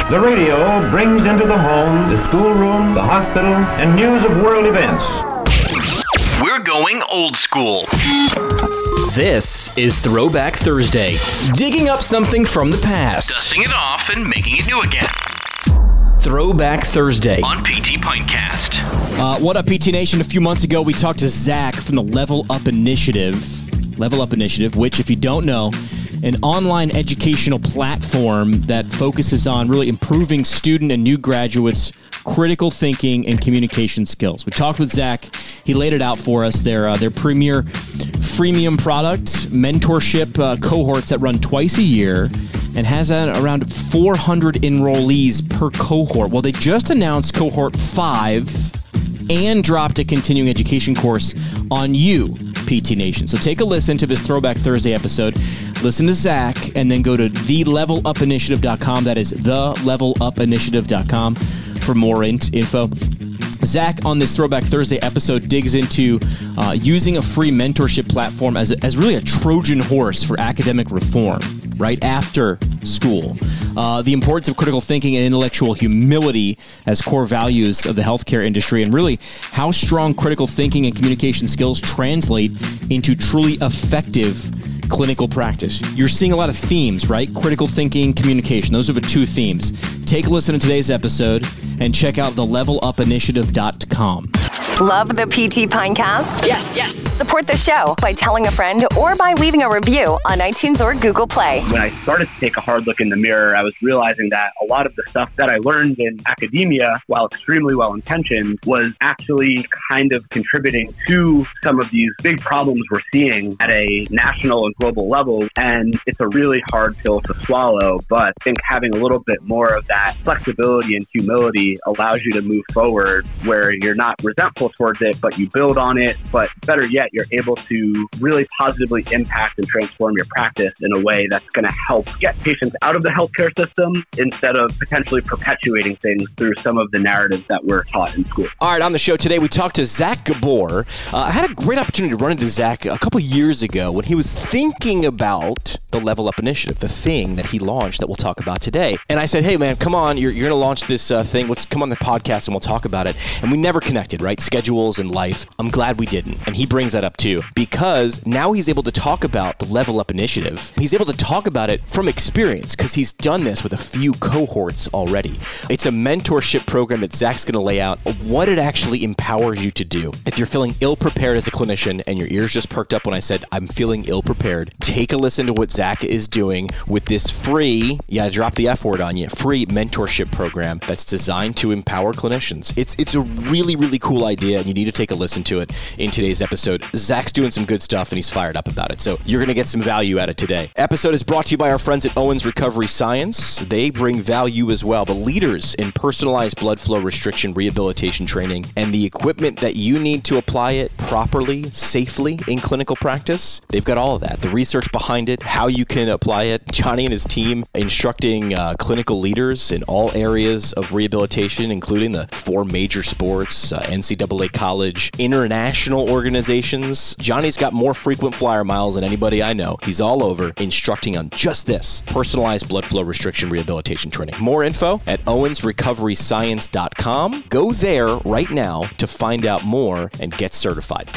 The radio brings into the home, the schoolroom, the hospital, and news of world events. We're going old school. This is Throwback Thursday, digging up something from the past, Dusting it off and making it new again. Throwback Thursday On PT Pintcast. What up, PT Nation? A few months ago, we talked to Zach from the Level Up Initiative. Level Up Initiative, which, if you don't know, an online educational platform that focuses on really improving student and new graduates' critical thinking and communication skills. We talked with Zach. He laid it out for us. Their premier freemium product, mentorship cohorts that run twice a year, and has around 400 enrollees per cohort. Well, they just announced cohort 5 and dropped a continuing education course on you, PT Nation. So take a listen to this Throwback Thursday episode. Listen to Zach, and then go to thelevelupinitiative.com. That is thelevelupinitiative.com for more info. Zach, on this Throwback Thursday episode, digs into using a free mentorship platform as really a Trojan horse for academic reform, right after school. The importance of critical thinking and intellectual humility as core values of the healthcare industry, and really how strong critical thinking and communication skills translate into truly effective clinical practice. You're seeing a lot of themes, right? Critical thinking, communication. Those are the two themes. Take a listen to today's episode and check out thelevelupinitiative.com. Love the PT Pintcast? Yes. Support the show by telling a friend or by leaving a review on iTunes or Google Play. When I started to take a hard look in the mirror, I was realizing that a lot of the stuff that I learned in academia, while extremely well-intentioned, was actually kind of contributing to some of these big problems we're seeing at a national and global level. And it's a really hard pill to swallow, but I think having a little bit more of that flexibility and humility allows you to move forward where you're not resentful towards it, but you build on it. But better yet, you're able to really positively impact and transform your practice in a way that's going to help get patients out of the healthcare system instead of potentially perpetuating things through some of the narratives that we're taught in school. All right, on the show today, we talked to Zach Gabor. I had a great opportunity to run into Zach a couple years ago when he was thinking about the Level Up Initiative, the thing that he launched that we'll talk about today. And I said, hey, man, come on, you're going to launch this thing. Let's come on the podcast and we'll talk about it. And we never connected, right? Schedules and life. I'm glad we didn't. And he brings that up too, because now he's able to talk about the Level Up Initiative. He's able to talk about it from experience because he's done this with a few cohorts already. It's a mentorship program that Zach's going to lay out of what it actually empowers you to do. If you're feeling ill-prepared as a clinician and your ears just perked up when I said, I'm feeling ill-prepared, take a listen to what Zach is doing with this free, drop the F word on you, free mentorship program that's designed to empower clinicians. It's a really, really cool idea, and you need to take a listen to it in today's episode. Zach's doing some good stuff, and he's fired up about it, so you're going to get some value out of today. Episode is brought to you by our friends at Owens Recovery Science. They bring value as well, the leaders in personalized blood flow restriction rehabilitation training, and the equipment that you need to apply it properly, safely in clinical practice. They've got all of that, the research behind it, how you can apply it. Johnny and his team instructing clinical leaders in all areas of rehabilitation, including the 4 major sports, NCAA college, international organizations. Johnny's got more frequent flyer miles than anybody I know. He's all over instructing on just this, personalized blood flow restriction rehabilitation training. More info at owensrecoveryscience.com. Go there right now to find out more and get certified.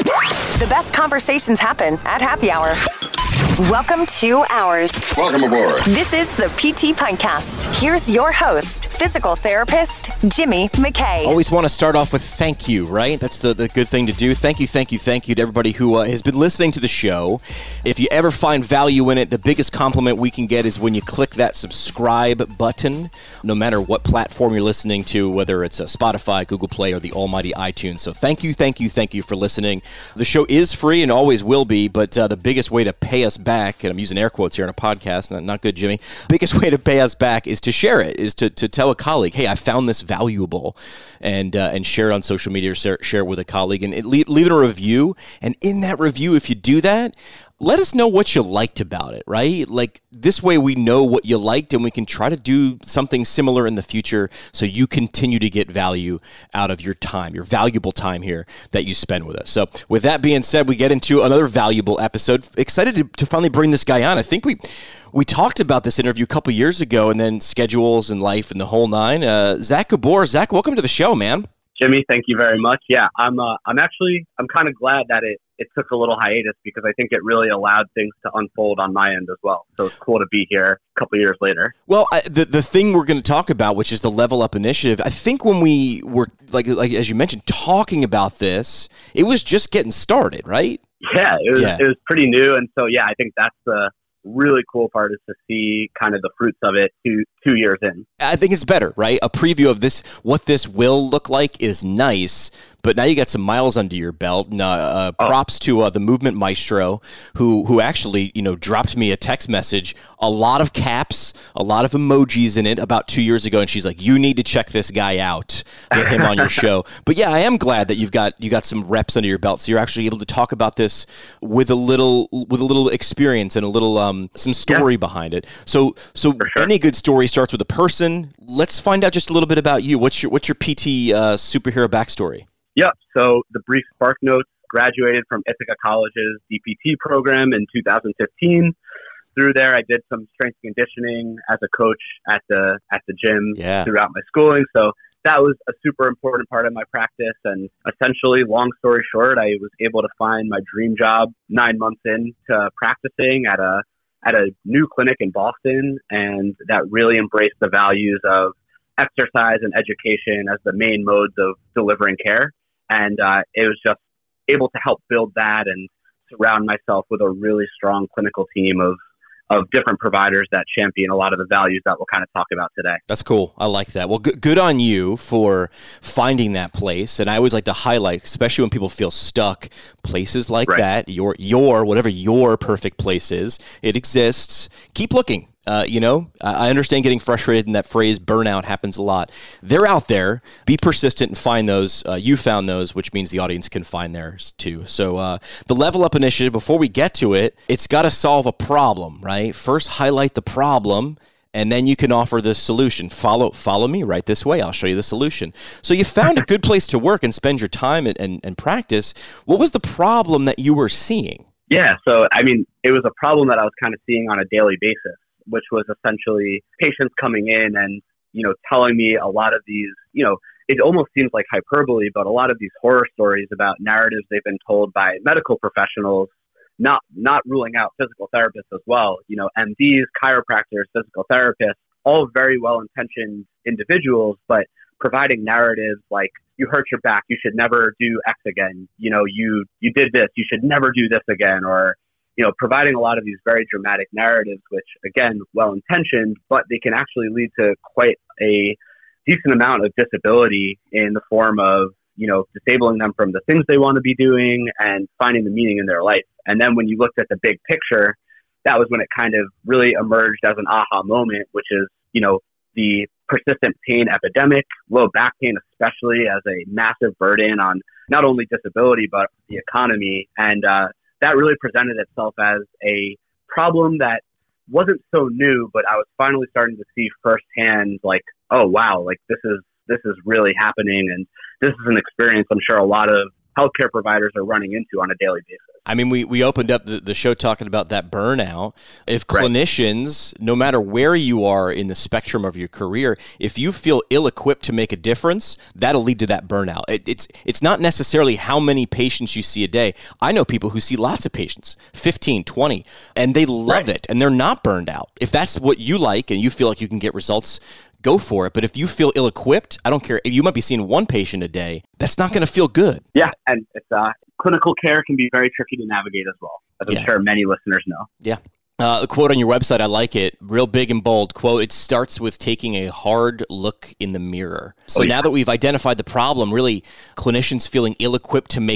The best conversations happen at happy hour. Welcome to Ours. Welcome aboard. This is the PT Pintcast. Here's your host, physical therapist, Jimmy McKay. Always want to start off with thank you, right? That's the good thing to do. Thank you to everybody who has been listening to the show. If you ever find value in it, the biggest compliment we can get is when you click that subscribe button, no matter what platform you're listening to, whether it's Spotify, Google Play, or the almighty iTunes. So thank you for listening. The show is free and always will be, but the biggest way to pay us back, and I'm using air quotes here on a podcast, not good, Jimmy. Biggest way to pay us back is to share it, is to tell a colleague, hey, I found this valuable, and share it on social media, or share it with a colleague, and leave it a review. And in that review, if you do that, let us know what you liked about it, right? Like this way we know what you liked and we can try to do something similar in the future so you continue to get value out of your time, your valuable time here that you spend with us. So with that being said, we get into another valuable episode. Excited to finally bring this guy on. I think we talked about this interview a couple years ago and then schedules and life and the whole nine. Zach Gabor. Zach, welcome to the show, man. Jimmy, thank you very much. Yeah, I'm kind of glad that it took a little hiatus because I think it really allowed things to unfold on my end as well. So it's cool to be here a couple years later. Well, the thing we're going to talk about, which is the Level Up Initiative, I think when we were, like as you mentioned, talking about this, it was just getting started, right? Yeah, it was pretty new. And so, yeah, I think that's the really cool part is to see kind of the fruits of it 2 years in. I think it's better, right? A preview of this, what this will look like is nice, but now you got some miles under your belt. And, props to the Movement Maestro, who actually, dropped me a text message, a lot of caps, a lot of emojis in it about 2 years ago, and she's like, "You need to check this guy out. Get him on your show." But yeah, I am glad that you got some reps under your belt, so you're actually able to talk about this with a little experience and a little some story behind it. So sure. Any good story starts with a person. Let's find out just a little bit about you. What's your PT superhero backstory? Yep. So the brief spark notes: graduated from Ithaca College's DPT program in 2015. Through there, I did some strength conditioning as a coach at the gym throughout my schooling. So that was a super important part of my practice. And essentially, long story short, I was able to find my dream job 9 months into practicing at a new clinic in Boston, and that really embraced the values of exercise and education as the main modes of delivering care. And it was just able to help build that and surround myself with a really strong clinical team of different providers that champion a lot of the values that we'll kind of talk about today. That's cool. I like that. Well, good on you for finding that place. And I always like to highlight, especially when people feel stuck, places like that, your whatever your perfect place is, it exists. Keep looking. I understand getting frustrated, and that phrase burnout happens a lot. They're out there. Be persistent and find those. You found those, which means the audience can find theirs too. So the Level Up Initiative, before we get to it, it's got to solve a problem, right? First, highlight the problem, and then you can offer the solution. Follow me right this way. I'll show you the solution. So you found a good place to work and spend your time and practice. What was the problem that you were seeing? Yeah, so, it was a problem that I was kind of seeing on a daily basis, which was essentially patients coming in and, telling me a lot of these, it almost seems like hyperbole, but a lot of these horror stories about narratives they've been told by medical professionals, not ruling out physical therapists as well, MDs, chiropractors, physical therapists, all very well-intentioned individuals, but providing narratives like, you hurt your back, you should never do X again, you did this, you should never do this again, or providing a lot of these very dramatic narratives, which, again, well-intentioned, but they can actually lead to quite a decent amount of disability in the form of, disabling them from the things they want to be doing and finding the meaning in their life. And then when you looked at the big picture, that was when it kind of really emerged as an aha moment, which is, the persistent pain epidemic, low back pain especially, as a massive burden on not only disability, but the economy. And, that really presented itself as a problem that wasn't so new, but I was finally starting to see firsthand, like, oh, wow, like this is really happening. And this is an experience I'm sure a lot of healthcare providers are running into on a daily basis. We opened up the show talking about that burnout. If clinicians, no matter where you are in the spectrum of your career, if you feel ill-equipped to make a difference, that'll lead to that burnout. It's not necessarily how many patients you see a day. I know people who see lots of patients, 15, 20, and they love it, and they're not burned out. If that's what you like and you feel like you can get results, go for it. But if you feel ill-equipped, I don't care. You might be seeing one patient a day. That's not going to feel good. Yeah, and it's clinical care can be very tricky to navigate as well, as I'm sure many listeners know. Yeah. A quote on your website, I like it, real big and bold. Quote, it starts with taking a hard look in the mirror. So now that we've identified the problem, really clinicians feeling ill-equipped to make a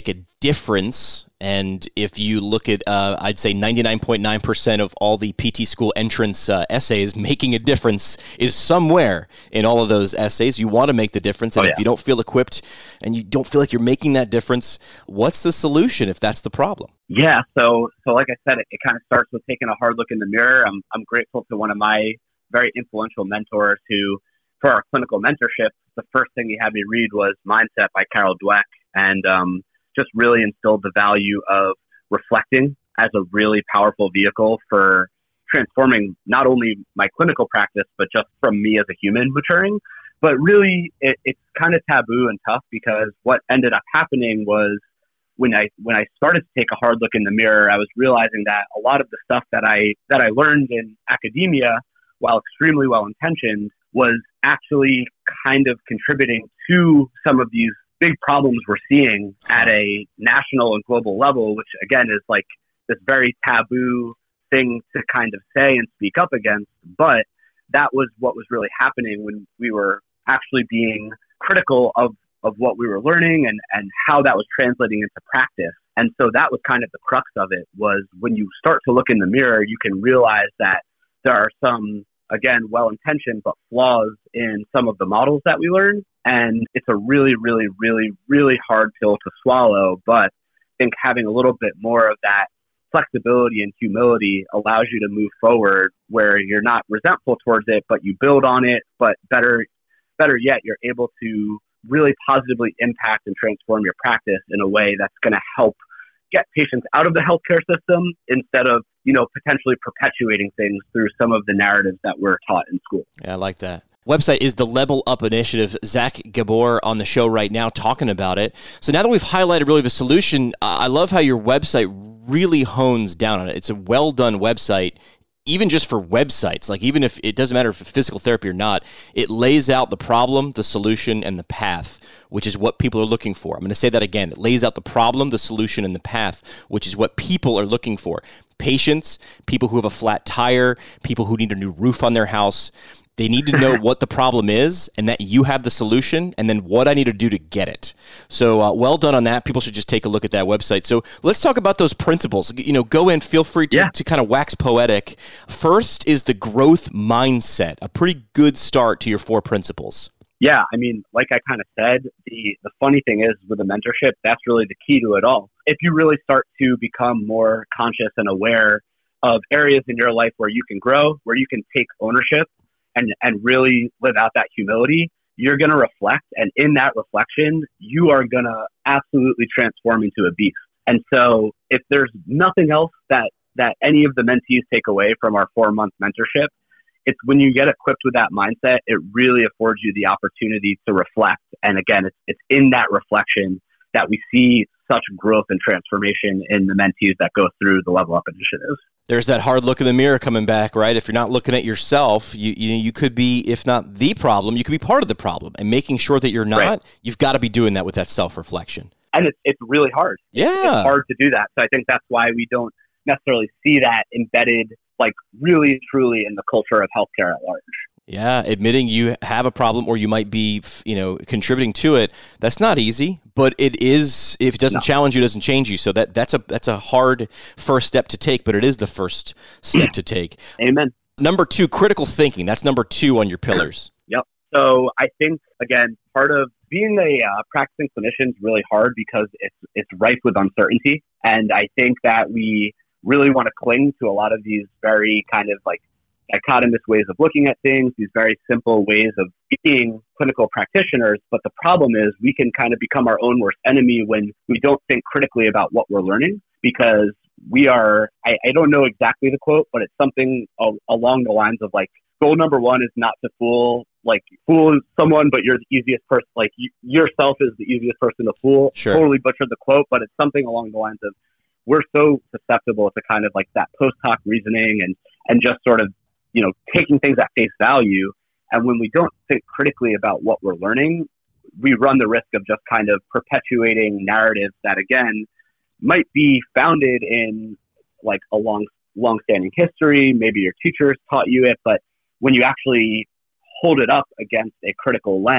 difference. And if you look at, I'd say 99.9% of all the PT school entrance essays, making a difference is somewhere in all of those essays. You want to make the difference. And if you don't feel equipped and you don't feel like you're making that difference, what's the solution if that's the problem? Yeah. So like I said, it kind of starts with taking a hard look in the mirror. I'm grateful to one of my very influential mentors who, for our clinical mentorship, the first thing he had me read was Mindset by Carol Dweck, and just really instilled the value of reflecting as a really powerful vehicle for transforming not only my clinical practice, but just from me as a human maturing. But really, it's kind of taboo and tough, because what ended up happening was when I started to take a hard look in the mirror, I was realizing that a lot of the stuff that I learned in academia, while extremely well-intentioned, was actually kind of contributing to some of these big problems we're seeing at a national and global level, which again is like this very taboo thing to kind of say and speak up against. But that was what was really happening when we were actually being critical of what we were learning and how that was translating into practice. And so that was kind of the crux of it, was when you start to look in the mirror, you can realize that there are some, again, well-intentioned, but flaws in some of the models that we learn. And it's a really, really, really, really hard pill to swallow. But I think having a little bit more of that flexibility and humility allows you to move forward, where you're not resentful towards it, but you build on it. But better yet, you're able to really positively impact and transform your practice in a way that's going to help get patients out of the healthcare system, instead of, potentially perpetuating things through some of the narratives that we're taught in school. Yeah, I like that. Website is the Level Up Initiative. Zach Gabor on the show right now talking about it. So now that we've highlighted really the solution, I love how your website really hones down on it. It's a well done website, even just for websites. Like, even if it doesn't matter if it's physical therapy or not, it lays out the problem, the solution, and the path, which is what people are looking for. I'm going to say that again. It lays out the problem, the solution, and the path, which is what people are looking for. Patients, people who have a flat tire, people who need a new roof on their house. They need to know what the problem is, and that you have the solution, and then what I need to do to get it. So well done on that. People should just take a look at that website. So let's talk about those principles. Go in, feel free to kind of wax poetic. First is the growth mindset, a pretty good start to your 4 principles. Yeah, I mean, like I kind of said, the funny thing is with the mentorship, that's really the key to it all. If you really start to become more conscious and aware of areas in your life where you can grow, where you can take ownership, and really live out that humility, you're going to reflect. And in that reflection, you are going to absolutely transform into a beast. And so if there's nothing else that any of the mentees take away from our 4-month mentorship, it's when you get equipped with that mindset, it really affords you the opportunity to reflect. And again, it's in that reflection that we see such growth and transformation in the mentees that go through the Level Up initiatives. There's that hard look in the mirror coming back, right? If you're not looking at yourself, you could be, if not the problem, you could be part of the problem. And making sure that you're not, right. You've got to be doing that with that self-reflection. And it's really hard. Yeah. It's hard to do that. So I think that's why we don't necessarily see that embedded, like, really, truly in the culture of healthcare at large. Yeah, admitting you have a problem or you might be, contributing to it, that's not easy, but it is. If it doesn't challenge you, it doesn't change you. So that's a hard first step to take, but it is the first step to take. Amen. Number 2, critical thinking. That's number 2 on your pillars. Yep. So I think, again, part of being a practicing clinician is really hard because it's rife with uncertainty. And I think that we really want to cling to a lot of these very kind of like dichotomous ways of looking at things, these very simple ways of being clinical practitioners. But the problem is we can kind of become our own worst enemy when we don't think critically about what we're learning, because we are, I don't know exactly the quote, but it's something along the lines of like, goal number 1 is not to fool someone, but you're the easiest person, like yourself is the easiest person to fool. Sure. Totally butchered the quote, but it's something along the lines of, we're so susceptible to kind of like that post hoc reasoning and just sort of, taking things at face value. And when we don't think critically about what we're learning, we run the risk of just kind of perpetuating narratives that, again, might be founded in like a long-standing history. Maybe your teachers taught you it, but when you actually hold it up against a critical lens,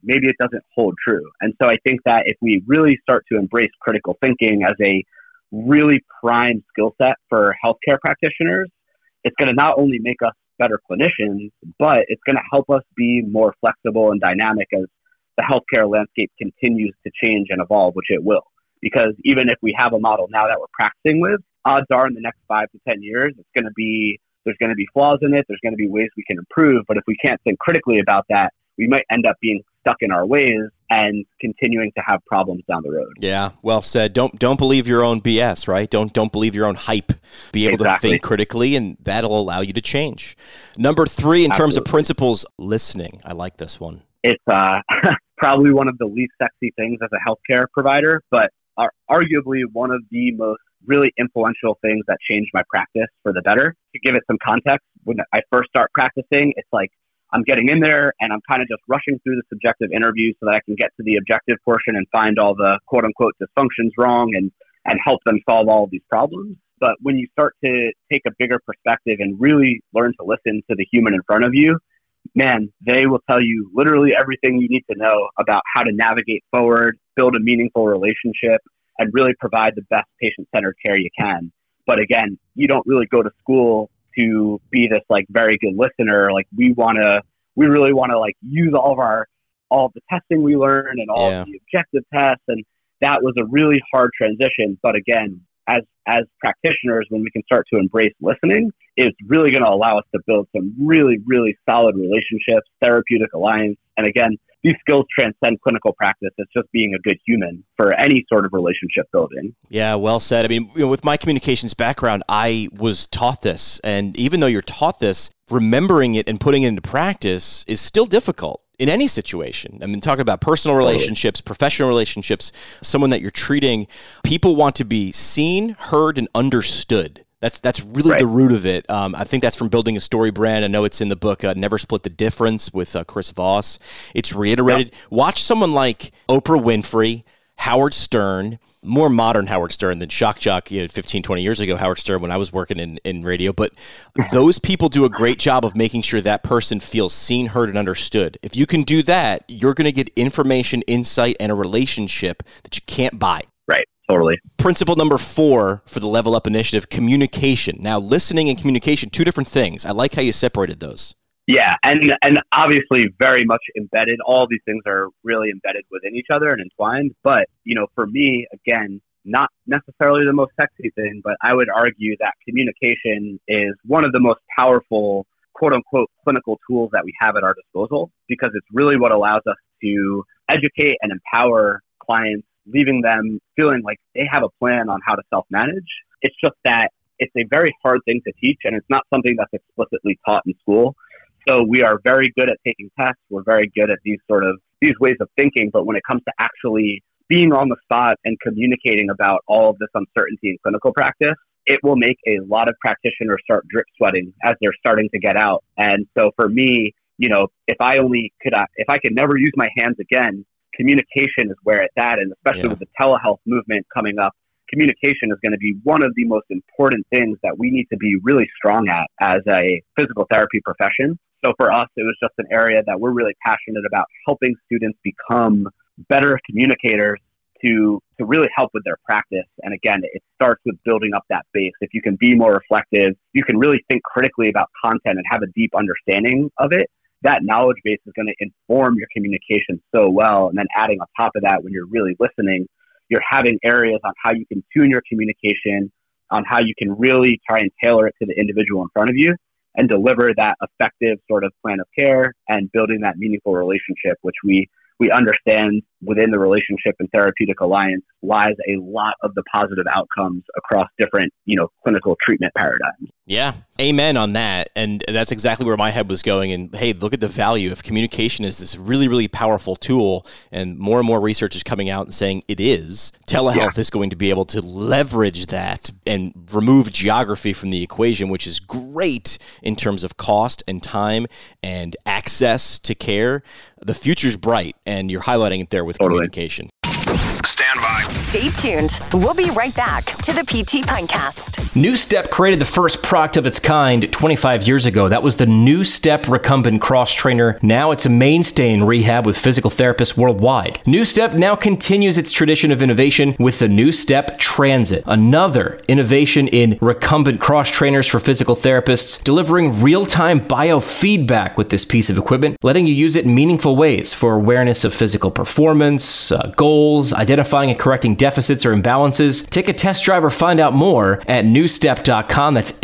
maybe it doesn't hold true. And so I think that if we really start to embrace critical thinking as a really prime skill set for healthcare practitioners, it's going to not only make us better clinicians, but it's going to help us be more flexible and dynamic as the healthcare landscape continues to change and evolve, which it will. Because even if we have a model now that we're practicing with, odds are in the next 5 to 10 years, there's going to be flaws in it. There's going to be ways we can improve. But if we can't think critically about that, we might end up being stuck in our ways and continuing to have problems down the road. Yeah, well said. Don't believe your own BS, right? Don't believe your own hype. Be able to think critically, and that'll allow you to change. Number 3, in terms of principles, listening. I like this one. It's probably one of the least sexy things as a healthcare provider, but arguably one of the most really influential things that changed my practice for the better. To give it some context, when I first start practicing, it's like I'm getting in there and I'm kind of just rushing through the subjective interview so that I can get to the objective portion and find all the quote unquote dysfunctions wrong and help them solve all of these problems. But when you start to take a bigger perspective and really learn to listen to the human in front of you, man, they will tell you literally everything you need to know about how to navigate forward, build a meaningful relationship, and really provide the best patient-centered care you can. But again, you don't really go to school to be this like very good listener. Like we really want to like use all the testing we learn and all of the objective tests. And that was a really hard transition. But again, as practitioners, when we can start to embrace listening, it's really going to allow us to build some really, really solid relationships, therapeutic alliance. And again, these skills transcend clinical practice. It's just being a good human for any sort of relationship building. Yeah, well said. I mean, with my communications background, I was taught this. And even though you're taught this, remembering it and putting it into practice is still difficult in any situation. I mean, talking about personal relationships, professional relationships, someone that you're treating, people want to be seen, heard, and understood. That's really the root of it. I think that's from Building a Story Brand. I know it's in the book Never Split the Difference with Chris Voss. It's reiterated. Yep. Watch someone like Oprah Winfrey, Howard Stern, more modern Howard Stern than Shock Jock 15, 20 years ago, Howard Stern when I was working in radio. But those people do a great job of making sure that person feels seen, heard, and understood. If you can do that, you're going to get information, insight, and a relationship that you can't buy. Right. Totally. Principle number 4 for the Level Up Initiative, communication. Now, listening and communication, 2 different things. I like how you separated those. Yeah, and obviously very much embedded. All these things are really embedded within each other and entwined. But, for me, again, not necessarily the most sexy thing, but I would argue that communication is one of the most powerful, quote unquote, clinical tools that we have at our disposal, because it's really what allows us to educate and empower clients, leaving them feeling like they have a plan on how to self-manage. It's just that it's a very hard thing to teach, and it's not something that's explicitly taught in school. So we are very good at taking tests. We're very good at these ways of thinking. But when it comes to actually being on the spot and communicating about all of this uncertainty in clinical practice, it will make a lot of practitioners start drip sweating as they're starting to get out. And so for me, if I could never use my hands again, communication is where it's at. And especially with the telehealth movement coming up, communication is going to be one of the most important things that we need to be really strong at as a physical therapy profession. So for us, it was just an area that we're really passionate about, helping students become better communicators to really help with their practice. And again, it starts with building up that base. If you can be more reflective, you can really think critically about content and have a deep understanding of it. That knowledge base is going to inform your communication so well. And then adding on top of that, when you're really listening, you're having areas on how you can tune your communication, on how you can really try and tailor it to the individual in front of you and deliver that effective sort of plan of care and building that meaningful relationship, which we understand within the relationship and therapeutic alliance lies a lot of the positive outcomes across different, clinical treatment paradigms. Yeah. Amen on that. And that's exactly where my head was going. And hey, look at the value of communication is this really, really powerful tool. And more research is coming out and saying it is. Telehealth is going to be able to leverage that and remove geography from the equation, which is great in terms of cost and time and access to care. The future's bright, and you're highlighting it there with communication. Stand by. Stay tuned. We'll be right back to the PT Pintcast. New Step created the first product of its kind 25 years ago. That was the New Step Recumbent Cross Trainer. Now it's a mainstay in rehab with physical therapists worldwide. New Step now continues its tradition of innovation with the New Step Transit, another innovation in recumbent cross trainers for physical therapists, delivering real-time biofeedback with this piece of equipment, letting you use it in meaningful ways for awareness of physical performance, goals, identifying and correcting deficits or imbalances. Take a test drive or find out more at newstep.com. That's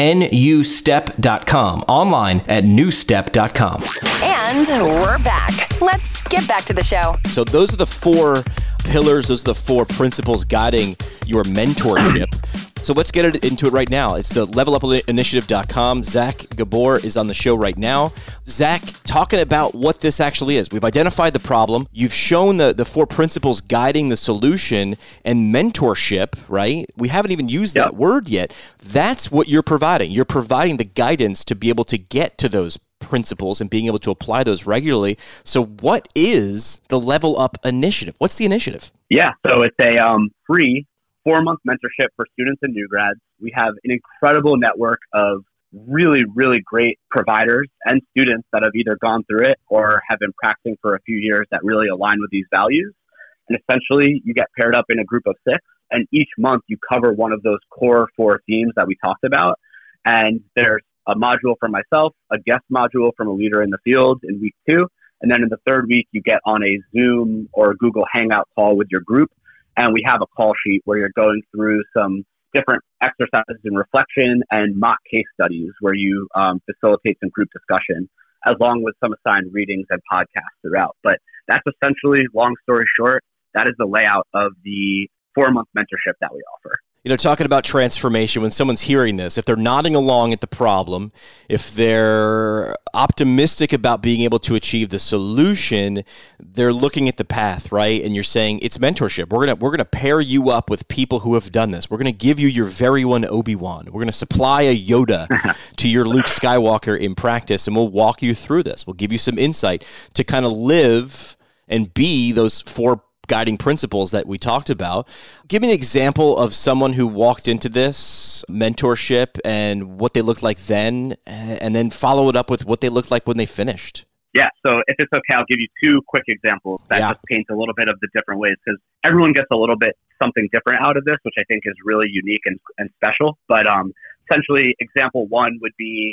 nustep.com. Online at newstep.com. And we're back. Let's get back to the show. So those are the 4 pillars, those are the 4 principles guiding your mentorship. So let's get into it right now. It's the levelupinitiative.com. Zach Gabor is on the show right now. Zach, talking about what this actually is. We've identified the problem. You've shown the 4 principles guiding the solution and mentorship, right? We haven't even used that word yet. That's what you're providing. You're providing the guidance to be able to get to those principles and being able to apply those regularly. So what is the Level Up Initiative? What's the initiative? Yeah, so it's a free 4-month mentorship for students and new grads. We have an incredible network of really, really great providers and students that have either gone through it or have been practicing for a few years that really align with these values. And essentially, you get paired up in a group of 6, and each month you cover one of those core 4 themes that we talked about. And there's a module from myself, a guest module from a leader in the field in week 2. And then in the 3rd week, you get on a Zoom or Google Hangout call with your group. And we have a call sheet where you're going through some different exercises and reflection and mock case studies where you facilitate some group discussion, along with some assigned readings and podcasts throughout. But that's essentially, long story short, that is the layout of the 4-month mentorship that we offer. You know, talking about transformation, when someone's hearing this, if they're nodding along at the problem, if they're optimistic about being able to achieve the solution, they're looking at the path, right? And you're saying it's mentorship. We're gonna pair you up with people who have done this. We're gonna give you your very own Obi-Wan. We're gonna supply a Yoda to your Luke Skywalker in practice, and we'll walk you through this. We'll give you some insight to kind of live and be those 4 guiding principles that we talked about. Give me an example of someone who walked into this mentorship and what they looked like then, and then follow it up with what they looked like when they finished. Yeah, so if it's okay, I'll give you 2 quick examples that just paint a little bit of the different ways, because everyone gets a little bit something different out of this, which I think is really unique and special. But essentially, example 1 would be,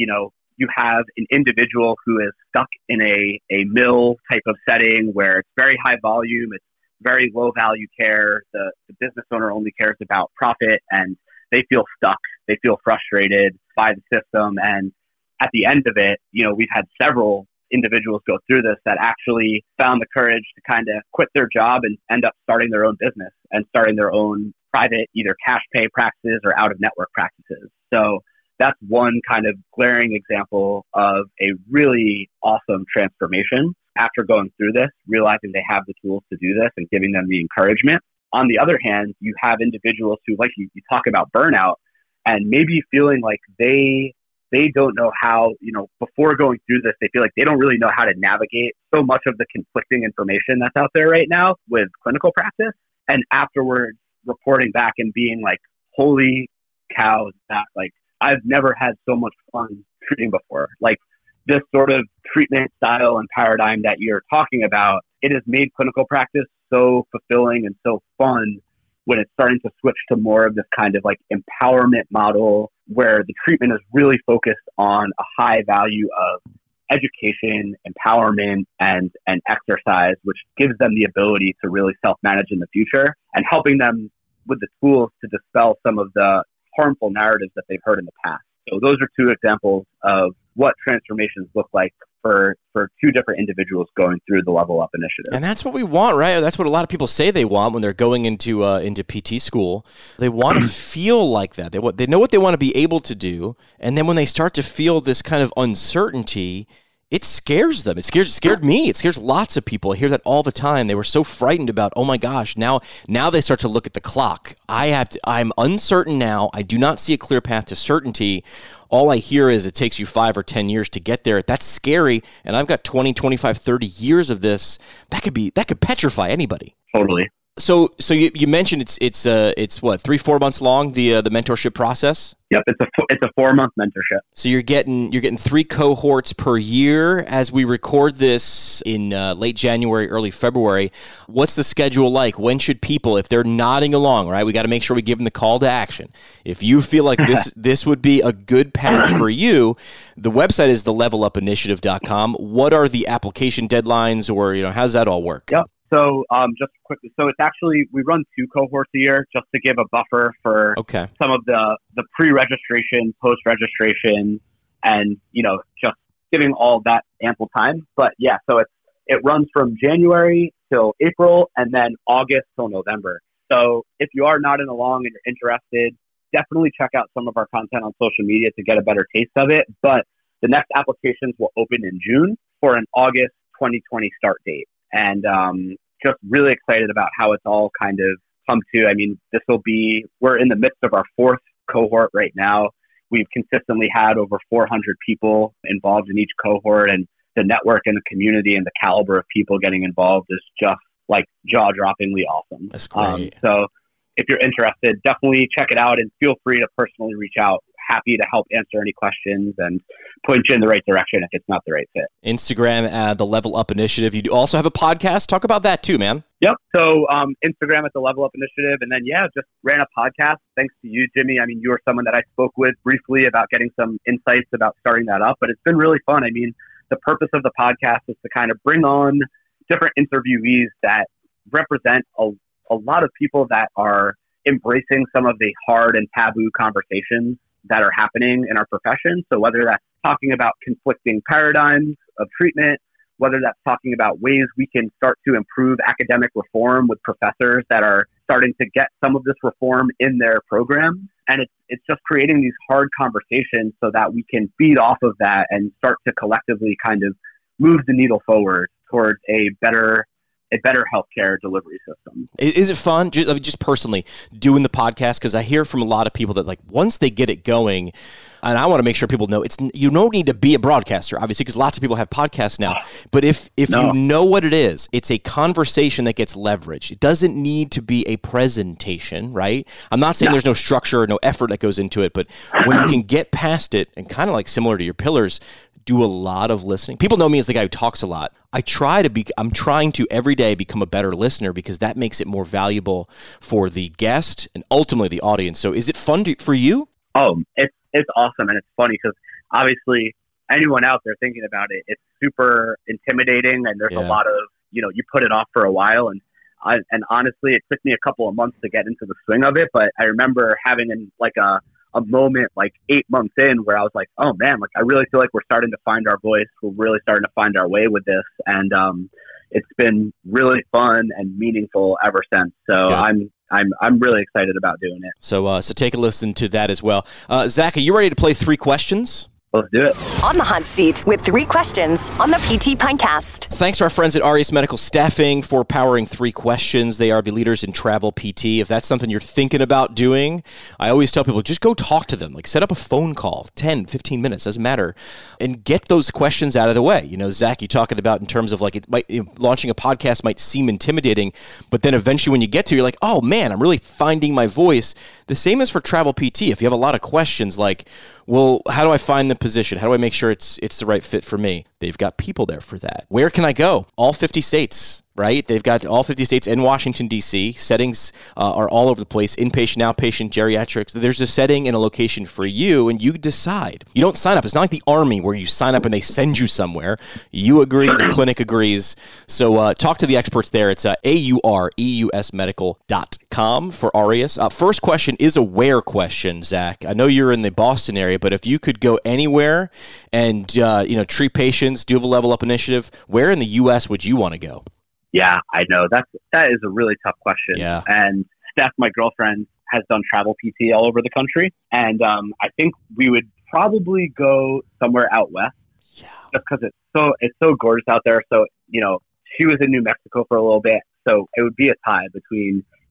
you have an individual who is stuck in a mill type of setting where it's very high volume, it's very low value care. The business owner only cares about profit, and they feel stuck. They feel frustrated by the system. And at the end of it, we've had several individuals go through this that actually found the courage to kind of quit their job and end up starting their own business and starting their own private, either cash pay practices or out of network practices. So that's one kind of glaring example of a really awesome transformation after going through this, realizing they have the tools to do this and giving them the encouragement. On the other hand, you have individuals who, like you talk about burnout, and maybe feeling like they don't know how, before going through this, they feel like they don't really know how to navigate so much of the conflicting information that's out there right now with clinical practice. And afterwards, reporting back and being like, holy cow, that I've never had so much fun treating before. Like, this sort of treatment style and paradigm that you're talking about, it has made clinical practice so fulfilling and so fun when it's starting to switch to more of this kind of empowerment model where the treatment is really focused on a high value of education, empowerment, and exercise, which gives them the ability to really self-manage in the future and helping them with the tools to dispel some of the harmful narratives that they've heard in the past. So those are 2 examples of what transformations look like for 2 different individuals going through the Level Up Initiative. And that's what we want, right? That's what a lot of people say they want when they're going into PT school. They want to feel like that. They know what they want to be able to do, and then when they start to feel this kind of uncertainty, it scares them. It scared me. It scares lots of people. I hear that all the time. They were so frightened about, oh my gosh, now they start to look at the clock. I'm uncertain now. I do not see a clear path to certainty. All I hear is it takes you 5 or 10 years to get there. That's scary. And I've got 20, 25, 30 years of this. That could petrify anybody. Totally. So you mentioned it's what 3-4 months long, the mentorship process. Yep, it's a 4-month mentorship. So you're getting 3 cohorts per year. As we record this in late January, early February, what's the schedule like? When should people, if they're nodding along, right? We got to make sure we give them the call to action. If you feel like this would be a good path for you, the website is thelevelupinitiative.com. What are the application deadlines, or how does that all work? Yep. So just quickly, so it's actually, we run 2 cohorts a year just to give a buffer for some of the pre-registration, post-registration, and, just giving all that ample time. But yeah, so it runs from January till April and then August till November. So if you are nodding along and you're interested, definitely check out some of our content on social media to get a better taste of it. But the next applications will open in June for an August 2020 start date. And just really excited about how it's all kind of come to. I mean, we're in the midst of our 4th cohort right now. We've consistently had over 400 people involved in each cohort, and the network and the community and the caliber of people getting involved is just like jaw-droppingly awesome. That's great. So if you're interested, definitely check it out and feel free to personally reach out. Happy to help answer any questions and point you in the right direction if it's not the right fit. Instagram, the Level Up Initiative. You also have a podcast. Talk about that too, man. Yep. So Instagram at the Level Up Initiative. And then, just ran a podcast. Thanks to you, Jimmy. I mean, you were someone that I spoke with briefly about getting some insights about starting that up. But it's been really fun. I mean, the purpose of the podcast is to kind of bring on different interviewees that represent a lot of people that are embracing some of the hard and taboo conversations that are happening in our profession. So whether that's talking about conflicting paradigms of treatment, whether that's talking about ways we can start to improve academic reform with professors that are starting to get some of this reform in their program. And it's just creating these hard conversations so that we can feed off of that and start to collectively kind of move the needle forward towards a better healthcare delivery system. Is it fun, just personally, doing the podcast? Because I hear from a lot of people that once they get it going, and I want to make sure people know you don't need to be a broadcaster, obviously, because lots of people have podcasts now. But if you know what it is, it's a conversation that gets leveraged. It doesn't need to be a presentation, right? I'm not saying there's no structure or no effort that goes into it, but when you can get past it and kind of similar to your pillars, do a lot of listening. People know me as the guy who talks a lot. I'm trying to every day become a better listener because that makes it more valuable for the guest and ultimately the audience. So is it fun for you? Oh, it's awesome. And it's funny because obviously anyone out there thinking about it, it's super intimidating and there's a lot of, you put it off for a while. And honestly, it took me a couple of months to get into the swing of it. But I remember having a moment 8 months in where I was like, oh man, I really feel like we're starting to find our voice. We're really starting to find our way with this. And it's been really fun and meaningful ever since. So good. I'm really excited about doing it. So take a listen to that as well. Zach, are you ready to play 3 questions? Let's do it. On the hot seat with 3 questions on the PT Pintcast. Thanks to our friends at Aureus Medical Staffing for powering 3 questions. They are the leaders in travel PT. If that's something you're thinking about doing, I always tell people, just go talk to them. Set up a phone call, 10, 15 minutes, doesn't matter, and get those questions out of the way. Zach, you talking about in terms of launching a podcast might seem intimidating, but then eventually when you get to, you're like, oh man, I'm really finding my voice. The same is for travel PT. If you have a lot of questions well, how do I find the position? How do I make sure it's the right fit for me? They've got people there for that. Where can I go? All 50 states, right? They've got all 50 states and Washington, D.C. Settings are all over the place. Inpatient, outpatient, geriatrics. There's a setting and a location for you, and you decide. You don't sign up. It's not like the Army where you sign up and they send you somewhere. You agree, the clinic agrees. So talk to the experts there. It's aureusmedical.com for Aureus. First question is a where question, Zach. I know you're in the Boston area, but if you could go anywhere and treat patients, do a Level Up initiative, where in the U.S. would you want to go? Yeah, I know. That is a really tough question. Yeah. And Steph, my girlfriend, has done travel PT all over the country. And I think we would probably go somewhere out west. Yeah. Just because it's so gorgeous out there. So, she was in New Mexico for a little bit. So it would be a tie between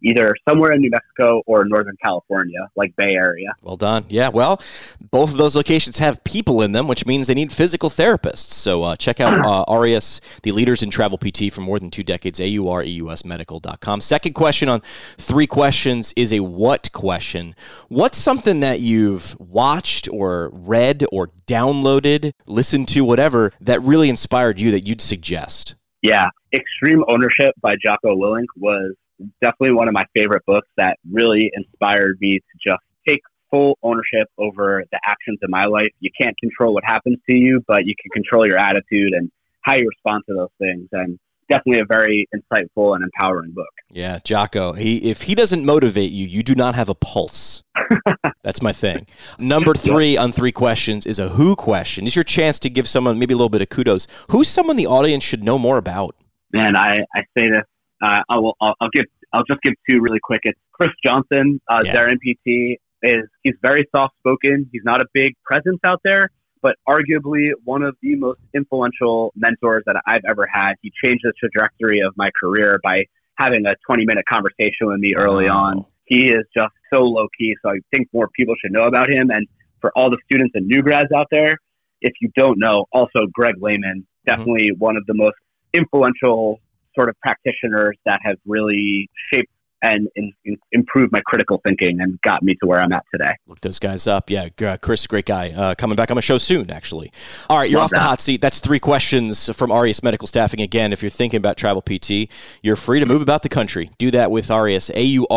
either somewhere in New Mexico or Northern California, like Bay Area. Well done. Yeah, well, both of those locations have people in them, which means they need physical therapists. So check out Aureus, the leaders in travel PT for more than 2 decades, aureusmedical.com. Second question on 3 questions is a what question. What's something that you've watched or read or downloaded, listened to, whatever, that really inspired you that you'd suggest? Yeah, Extreme Ownership by Jocko Willink was definitely one of my favorite books that really inspired me to just take full ownership over the actions in my life. You can't control what happens to you, but you can control your attitude and how you respond to those things. And definitely a very insightful and empowering book. Yeah, Jocko, if he doesn't motivate you, you do not have a pulse. That's my thing. Number 3 on 3 questions is a who question. It's your chance to give someone maybe a little bit of kudos. Who's someone the audience should know more about? Man, I say this. I'll just give 2 really quick. It's Chris Johnson, Zaren PT. He's very soft spoken. He's not a big presence out there, but arguably one of the most influential mentors that I've ever had. He changed the trajectory of my career by having a 20-minute conversation with me early on. He is just so low key. So I think more people should know about him. And for all the students and new grads out there, if you don't know, also Greg Lehman, definitely one of the most influential sort of practitioners that have really shaped and improved my critical thinking and got me to where I'm at today. Look those guys up. Yeah, Chris, great guy. Coming back on my show soon, actually. All right, you're off the hot seat. That's 3 questions from Aureus Medical Staffing. Again, if you're thinking about travel PT, you're free to move about the country. Do that with Aureus,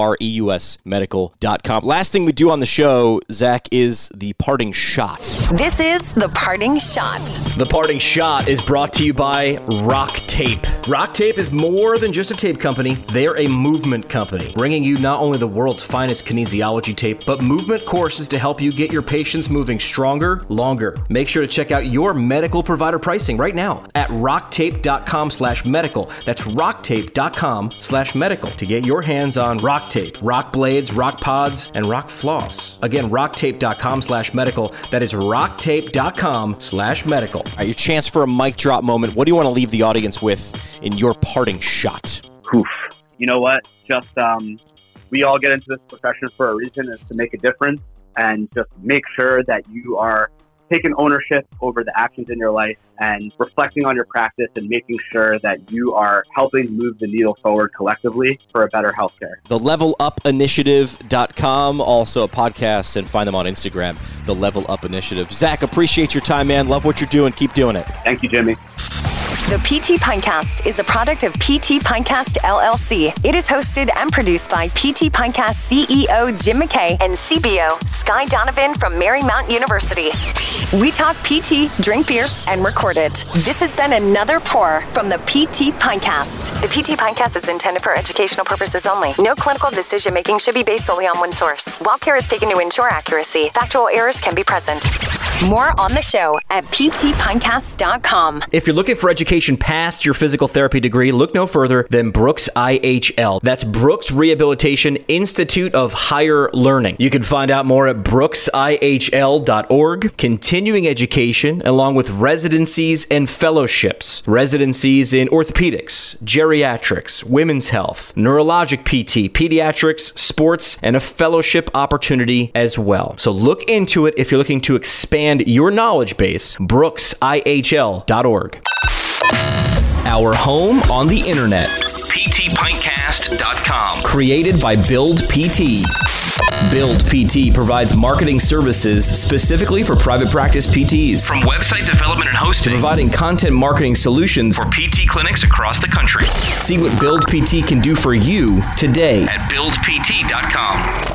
aureusmedical.com. Last thing we do on the show, Zach, is the parting shot. This is the parting shot. The parting shot is brought to you by Rock Tape. Rock Tape is more than just a tape company. They're a movement company, bringing you not only the world's finest kinesiology tape, but movement courses to help you get your patients moving stronger, longer. Make sure to check out your medical provider pricing right now at rocktape.com/medical. That's rocktape.com/medical to get your hands on Rock Tape, Rock Blades, Rock Pods, and Rock Floss. Again, rocktape.com/medical. That is rocktape.com/medical. All right, your chance for a mic drop moment. What do you want to leave the audience with in your parting shot? Oof. You know what? Just we all get into this profession for a reason, is to make a difference, and just make sure that you are taking ownership over the actions in your life and reflecting on your practice and making sure that you are helping move the needle forward collectively for a better healthcare. The levelupinitiative.com, also a podcast, and find them on Instagram, The Level Up Initiative. Zach, appreciate your time, man. Love what you're doing. Keep doing it. Thank you, Jimmy. The PT Pintcast is a product of PT Pintcast LLC. It is hosted and produced by PT Pintcast CEO Jim McKay and CBO Sky Donovan from Marymount University. We talk PT, drink beer, and record it. This has been another pour from the PT Pintcast. The PT Pintcast is intended for educational purposes only. No clinical decision-making should be based solely on one source. While care is taken to ensure accuracy, factual errors can be present. More on the show at ptpintcast.com. If you're looking for education past your physical therapy degree, look no further than Brooks IHL. That's Brooks Rehabilitation Institute of Higher Learning. You can find out more at brooksihl.org. Continuing education, along with residencies and fellowships. Residencies in orthopedics, geriatrics, women's health, neurologic PT, pediatrics, sports, and a fellowship opportunity as well. So look into it if you're looking to expand your knowledge base. brooksihl.org. Our home on the internet. PTPintcast.com. Created by Build PT. Build PT provides marketing services specifically for private practice PTs. From website development and hosting, providing content marketing solutions for PT clinics across the country. See what Build PT can do for you today at buildpt.com.